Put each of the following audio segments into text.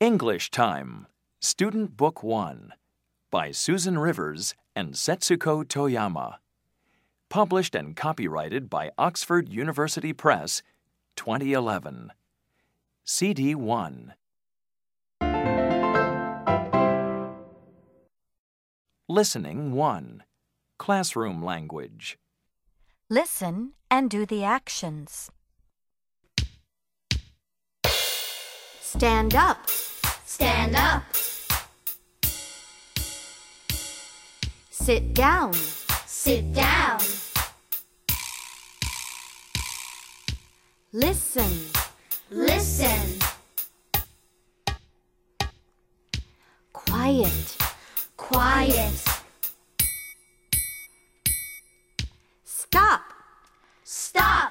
English Time, Student Book 1, by Susan Rivers and Setsuko Toyama. Published and copyrighted by Oxford University Press, 2011. CD 1. Listening 1. Classroom language. Listen and do the actions. Stand up. Stand up. Sit down. Sit down. Listen. Listen. Quiet. Quiet. Stop. Stop.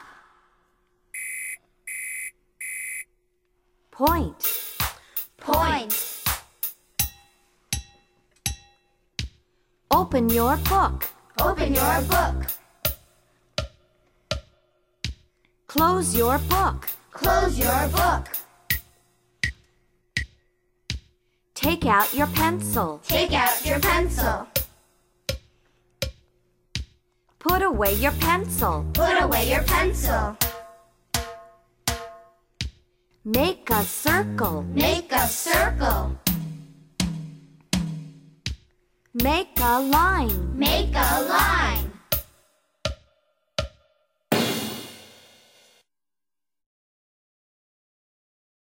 Point. Point. Open your book. Open your book. Close your book. Close your book. Take out your pencil. Take out your pencil. Put away your pencil. Put away your pencil. Make a circle. Make a circle. Make a line. Make a line.